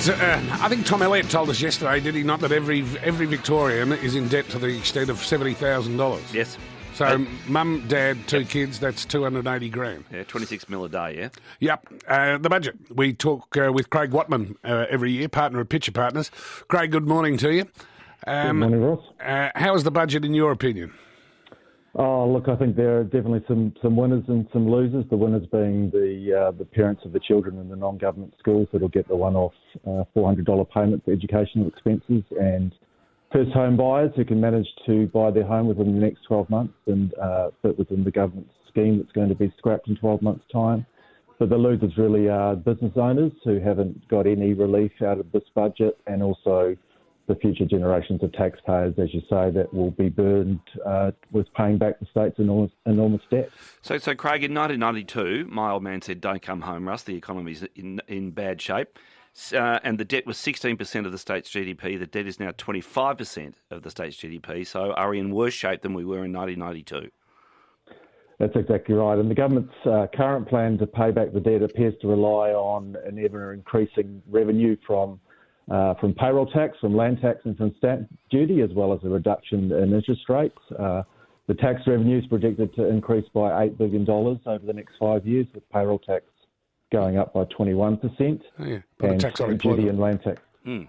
I think Tom Elliott told us yesterday, did he not, that every Victorian is in debt to the extent of $70,000? Yes. So, mum, dad, two kids, that's $280,000. Yeah, 26 mil a day, yeah? Yep. The budget. We talk with Craig Watman every year, partner at Pitcher Partners. Craig, good morning to you. Good morning, Ross. How is the budget in your opinion? Oh, look, I think there are definitely some winners and some losers. The winners being the parents of the children in the non-government schools that'll get the one-off $400 payment for educational expenses, and first home buyers who can manage to buy their home within the next 12 months and fit within the government scheme that's going to be scrapped in 12 months' time. But the losers really are business owners who haven't got any relief out of this budget, and also the future generations of taxpayers, as you say, that will be burdened with paying back the state's enormous debt. So Craig, in 1992, my old man said, "Don't come home, Russ. The economy's in bad shape." And the debt was 16% of the state's GDP. The debt is now 25% of the state's GDP. So are we in worse shape than we were in 1992? That's exactly right. And the government's current plan to pay back the debt appears to rely on an ever-increasing revenue from payroll tax, from land tax and from stamp duty, as well as a reduction in interest rates. The tax revenue is predicted to increase by $8 billion over the next 5 years, with payroll tax going up by 21%, and stamp duty and land tax. Mm.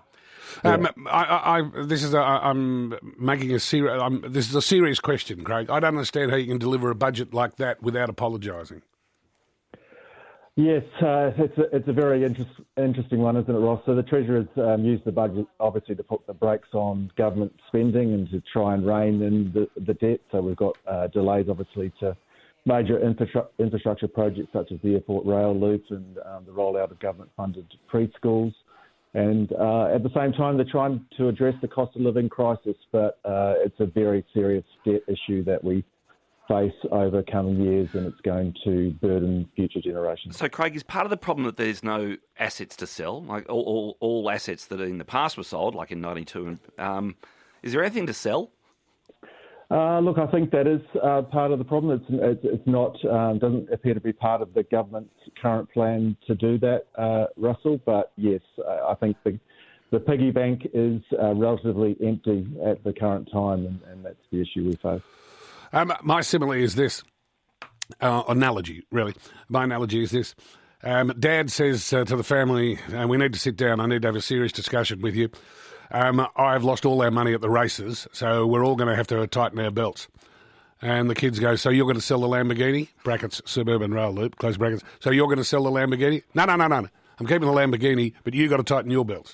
This is a serious question, Craig. I don't understand how you can deliver a budget like that without apologising. Yes, it's a very interesting one, isn't it, Ross? So the Treasurer's used the budget, obviously, to put the brakes on government spending and to try and rein in the debt. So we've got delays, obviously, to major infrastructure projects such as the Airport Rail Loop and the rollout of government-funded preschools. And at the same time, they're trying to address the cost of living crisis, but it's a very serious debt issue that we face over coming years, and it's going to burden future generations. So, Craig, is part of the problem that there's no assets to sell? Like all assets that in the past were sold, like in 92, is there anything to sell? Look, I think that is part of the problem. It's not doesn't appear to be part of the government's current plan to do that, Russell. But yes, I think the piggy bank is relatively empty at the current time, and that's the issue we face. My simile is this, analogy, really. My analogy is this. Dad says to the family, we need to sit down, I need to have a serious discussion with you. I've lost all our money at the races, so we're all going to have to tighten our belts. And the kids go, so you're going to sell the Lamborghini? Brackets, suburban rail loop, close brackets. So you're going to sell the Lamborghini? No. I'm keeping the Lamborghini, but you got to tighten your belts.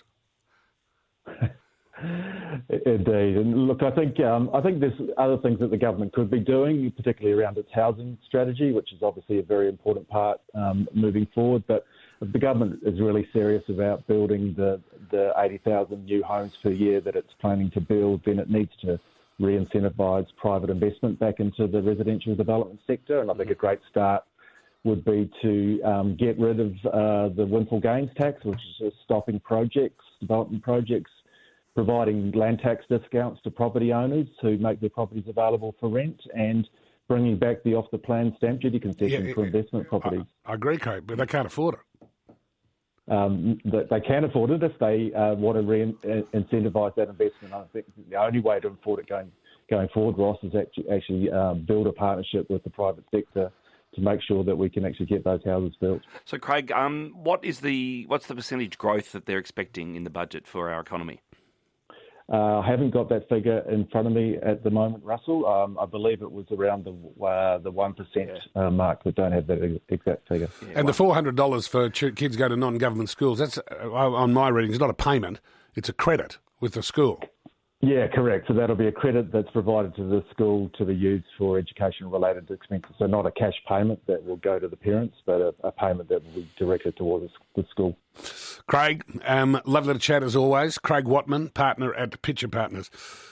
Indeed, and look, I think there's other things that the government could be doing, particularly around its housing strategy, which is obviously a very important part moving forward. But if the government is really serious about building the 80,000 new homes per year that it's planning to build, then it needs to re-incentivise private investment back into the residential development sector. And I think a great start would be to get rid of the windfall gains tax, which is just stopping development projects, providing land tax discounts to property owners who make their properties available for rent, and bringing back the off-the-plan stamp duty concession for investment properties. I agree, Craig, but they can't afford it. They can afford it if they want to incentivise that investment. I think the only way to afford it going forward, Ross, is actually build a partnership with the private sector to make sure that we can actually get those houses built. So, Craig, what's the percentage growth that they're expecting in the budget for our economy? I haven't got that figure in front of me at the moment, Russell. I believe it was around the 1% mark, but don't have that exact figure. Yeah, and the $400 for kids go to non-government schools, that's, on my reading, it's not a payment, it's a credit with the school. Yeah, correct. So that'll be a credit that's provided to the school to be used for education-related expenses. So not a cash payment that will go to the parents, but a payment that will be directed towards the school. Craig, lovely to chat as always. Craig Watman, partner at Pitcher Partners.